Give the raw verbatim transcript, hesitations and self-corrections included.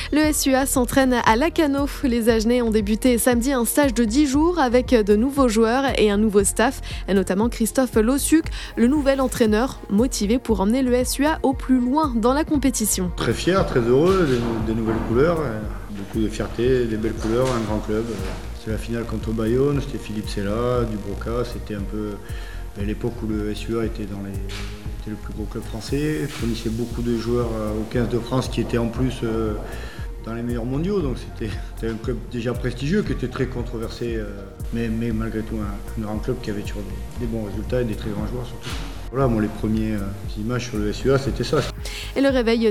Le S U A s'entraîne à Lacanau. Les Agenais ont débuté samedi un stage de dix jours avec de nouveaux joueurs et un nouveau staff, notamment Christophe Lossuc, le nouvel entraîneur, motivé pour emmener le S U A au plus loin dans la compétition. Très fier, très heureux, des, des nouvelles couleurs, beaucoup de fierté, des belles couleurs, un grand club. C'est la finale contre Bayonne, c'était Philippe Sella, Dubroca, c'était un peu l'époque où le S U A était dans les... C'était le plus gros club français, fournissait beaucoup de joueurs au quinze de France qui étaient en plus euh, dans les meilleurs mondiaux, donc c'était, c'était un club déjà prestigieux qui était très controversé, euh, mais, mais malgré tout un, un grand club qui avait toujours des, des bons résultats et des très grands joueurs surtout. Voilà, moi les premières euh, images sur le S U A c'était ça. Et le réveil